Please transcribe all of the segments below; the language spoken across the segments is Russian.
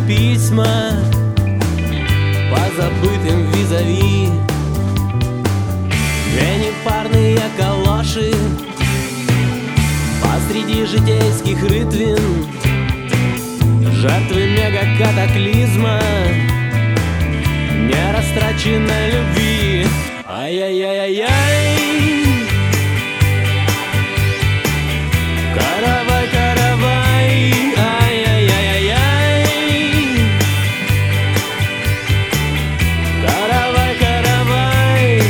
письма по забытым визави. Две непарные калоши посреди житейских рытвин, жертвы мегакатаклизма нерастраченной любви. Ай-яй-яй-яй-яй. Каравай, каравай, ай-яй-яй-яй-яй. Каравай, каравай.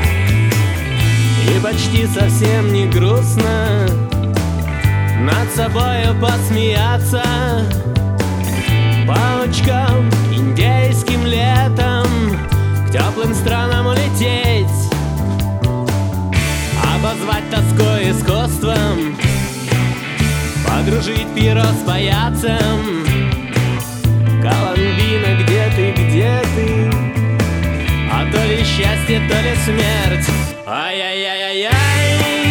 И почти совсем не грустно над собою посмеяться, палочкам индейским летом к теплым странам улететь, обозвать тоской искусством, погружить перо с паяцем. Коломбина, где ты? А то ли счастье, то ли смерть. Ай-яй-яй-яй-яй.